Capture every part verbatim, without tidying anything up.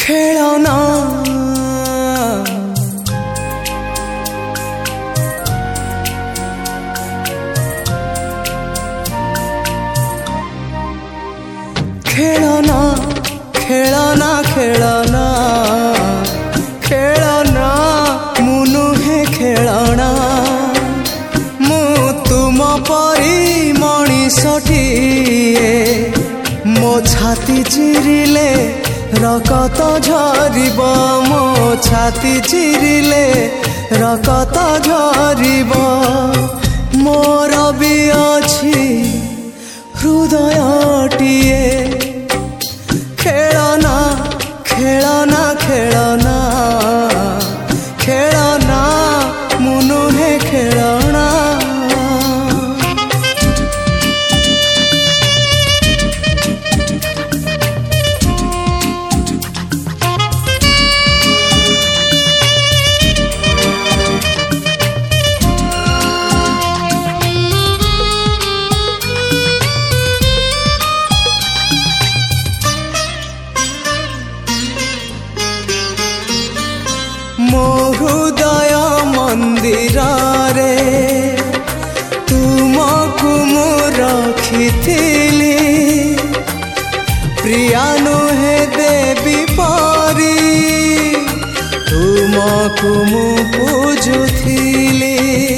खेलना खेलना खेलना खेलना खेलना मु नुहे खेलना मु तुम परी मणिषटिए मो छाती चिरिले रकत झरिब मो छाती चिरिले रकत झरिब मोर भी अछि हृदयटिए खेलना खेलना खेलना खेलना मु नुहे खेलना मो हृदय मंदिर रे तुमको मु रखिथिली प्रिया नुहे देवी परी तुमको मु पूजुथिली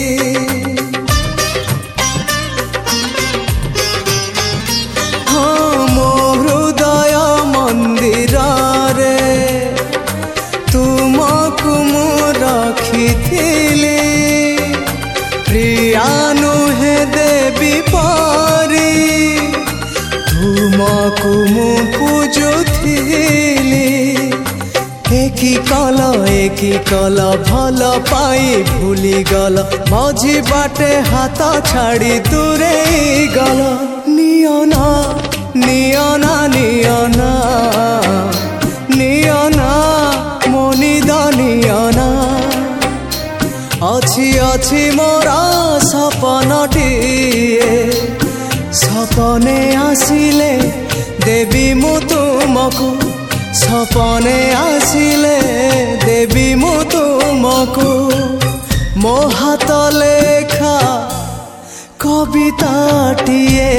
हाँ मो हृदय मंदिर रे तुमको मु रखिथिली प्रिया नुहे देवी परी तुमको मु पूजुथिली एकी कल एकी कल भल पाई भूली गल मझी बाटे हाथ छाड़ी दूरे गल नियना नियना नियना नियना मोनिद नियना अछि अछि मोरा सपनटिए सपने आसिले देवी मु तुमको सपने आसिले देवी मु तुमको मो हाथ लेखा कविताटिए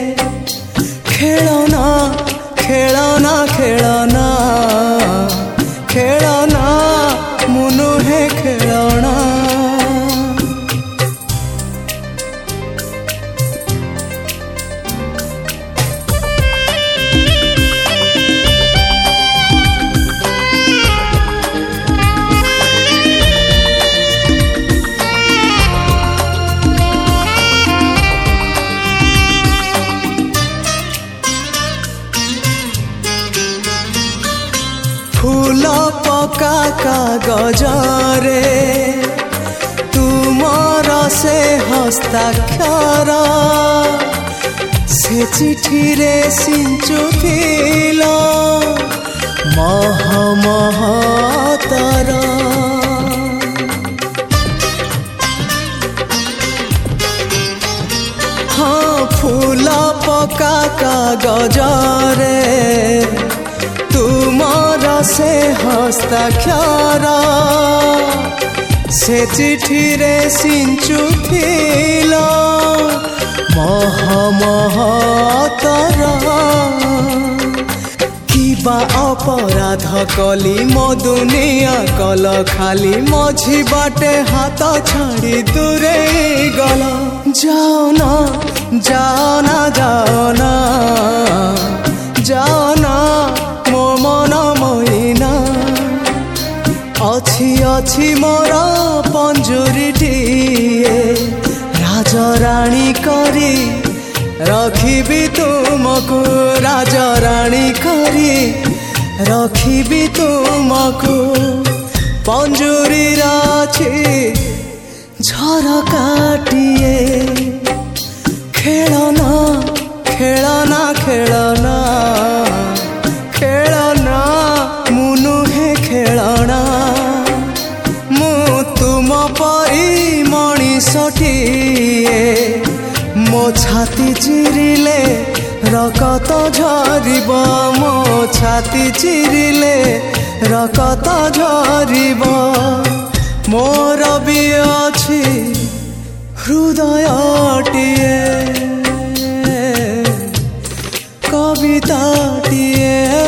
खेलना खेलना खेलना खेलना मु नुहे खेलना फूल पका कागजरे तुमर से हस्ताक्षर से चिठी रे सिंचुथिल मह महतर हाँ फूल पका कागजरे तुमर से हस्ताक्षर से चिठी रे सिंचुथिल मह महतर किबा अपराध कली मो दुनिया कल खाली मझी बाटे हाथ छाड़ी दूरे गल जाओ ना जाओ ना जाओ ना जाओ ना मो मन मोहिना अछि अछि मोर पंजुरीटिए राजराणी करी रखिबी तुमको राजराणी करी रखिबी तुमको पंजुरी राछि झरकाटिए खेलना खेलना खेलना खेलना मु नुहे खेलना मु तुम परी मणिषटिए मो छाती चिरिले रकत झरिब मो छाती चिरिले रकत झरिब मोर भी अछि हृदयटिए कविताटिए